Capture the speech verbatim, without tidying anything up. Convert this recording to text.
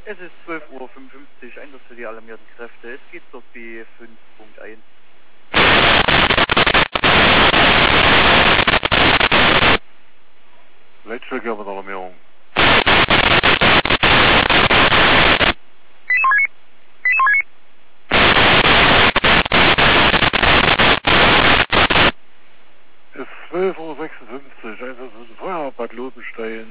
Es ist zwölf Uhr fünfundfünfzig, Einsatz für die alarmierten Kräfte. Es geht zur B fünf Punkt eins. Leitstelle mit Alarmierung. Es ist zwölf Uhr sechsundfünfzig, Einsatz für den Feuerwehr Bad Lobenstein.